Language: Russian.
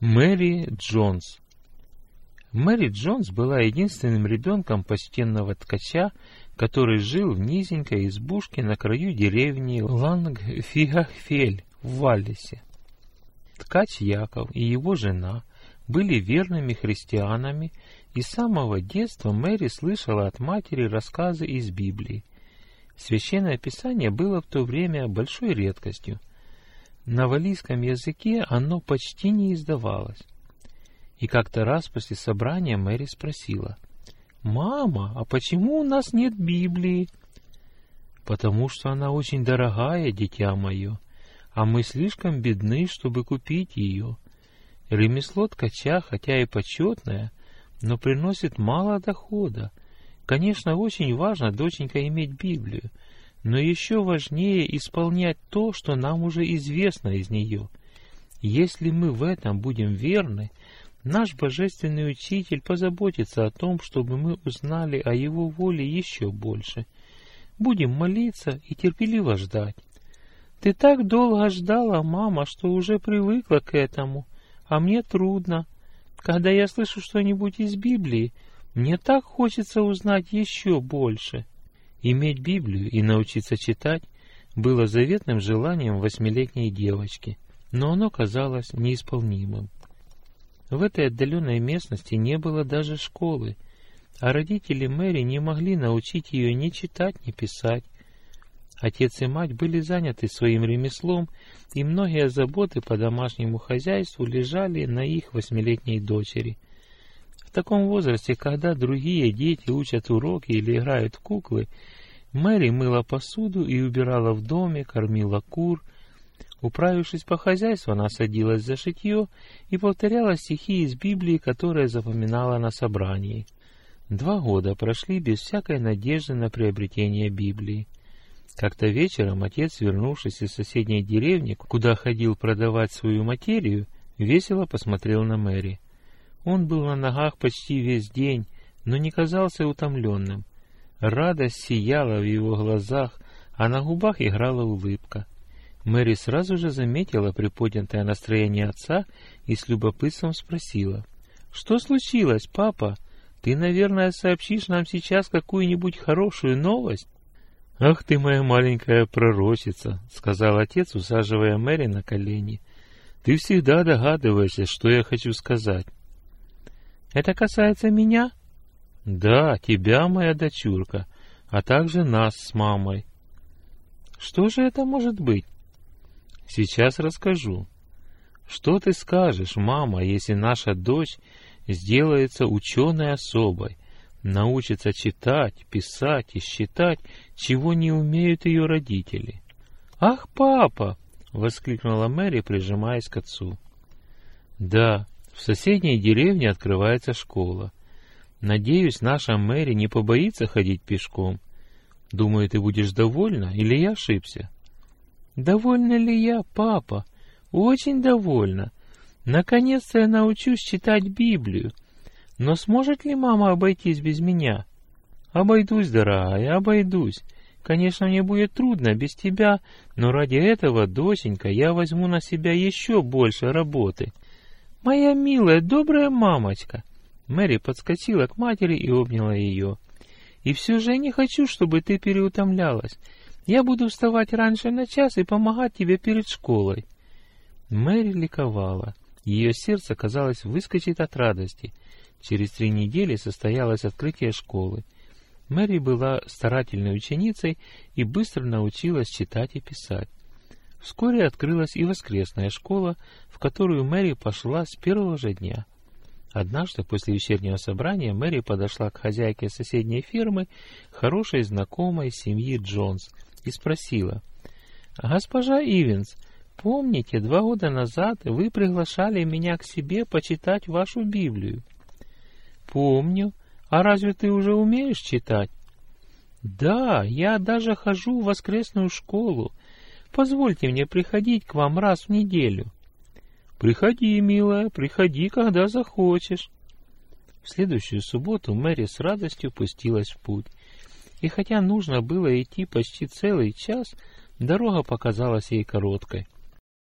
Мэри Джонс. Мэри Джонс была единственным ребенком почтенного ткача, который жил в низенькой избушке на краю деревни Лангфигахфель в Валлисе. Ткач Яков и его жена были верными христианами, и с самого детства Мэри слышала от матери рассказы из Библии. Священное Писание было в то время большой редкостью. На валлийском языке оно почти не издавалось. И как-то раз после собрания Мэри спросила: «Мама, а почему у нас нет Библии?» «Потому что она очень дорогая, дитя мое, а мы слишком бедны, чтобы купить ее. Ремесло ткача, хотя и почетное, но приносит мало дохода. Конечно, очень важно, доченька, иметь Библию, но еще важнее исполнять то, что нам уже известно из нее. Если мы в этом будем верны, наш Божественный Учитель позаботится о том, чтобы мы узнали о Его воле еще больше. Будем молиться и терпеливо ждать. Ты так долго ждала, мама, что уже привыкла к этому, а мне трудно. Когда я слышу что-нибудь из Библии, мне так хочется узнать еще больше». Иметь Библию и научиться читать было заветным желанием 8-летней девочки, но оно казалось неисполнимым. В этой отдаленной местности не было даже школы, а родители Мэри не могли научить ее ни читать, ни писать. Отец и мать были заняты своим ремеслом, и многие заботы по домашнему хозяйству лежали на их 8-летней дочери. В таком возрасте, когда другие дети учат уроки или играют в куклы, Мэри мыла посуду и убирала в доме, кормила кур. Управившись по хозяйству, она садилась за шитье и повторяла стихи из Библии, которые запоминала на собрании. 2 года прошли без всякой надежды на приобретение Библии. Как-то вечером отец, вернувшись из соседней деревни, куда ходил продавать свою материю, весело посмотрел на Мэри. Он был на ногах почти весь день, но не казался утомленным. Радость сияла в его глазах, а на губах играла улыбка. Мэри сразу же заметила приподнятое настроение отца и с любопытством спросила: «Что случилось, папа? Ты, наверное, сообщишь нам сейчас какую-нибудь хорошую новость?» «Ах ты, моя маленькая пророчица», — сказал отец, усаживая Мэри на колени. «Ты всегда догадываешься, что я хочу сказать». «Это касается меня?» «Да, тебя, моя дочурка, а также нас с мамой». «Что же это может быть?» «Сейчас расскажу. Что ты скажешь, мама, если наша дочь сделается ученой особой, научится читать, писать и считать, чего не умеют ее родители?» «Ах, папа!» — воскликнула Мэри, прижимаясь к отцу. «Да, в соседней деревне открывается школа. Надеюсь, наша Мэри не побоится ходить пешком. Думаю, ты будешь довольна, или я ошибся?» «Довольна ли я, папа? Очень довольна. Наконец-то я научусь читать Библию. Но сможет ли мама обойтись без меня?» «Обойдусь, дорогая, обойдусь. Конечно, мне будет трудно без тебя, но ради этого, доченька, я возьму на себя еще больше работы». «Моя милая, добрая мамочка!» Мэри подскочила к матери и обняла ее. «И все же я не хочу, чтобы ты переутомлялась. Я буду вставать раньше на час и помогать тебе перед школой». Мэри ликовала. Ее сердце, казалось, выскочит от радости. Через 3 недели состоялось открытие школы. Мэри была старательной ученицей и быстро научилась читать и писать. Вскоре открылась и воскресная школа, в которую Мэри пошла с первого же дня. Однажды после вечернего собрания Мэри подошла к хозяйке соседней фермы, хорошей знакомой семьи Джонс, и спросила: «Госпожа Ивенс, помните, 2 года назад вы приглашали меня к себе почитать вашу Библию?» «Помню. А разве ты уже умеешь читать?» «Да, я даже хожу в воскресную школу. Позвольте мне приходить к вам раз в неделю». «Приходи, милая, приходи, когда захочешь». В следующую субботу Мэри с радостью пустилась в путь. И хотя нужно было идти почти целый час, дорога показалась ей короткой.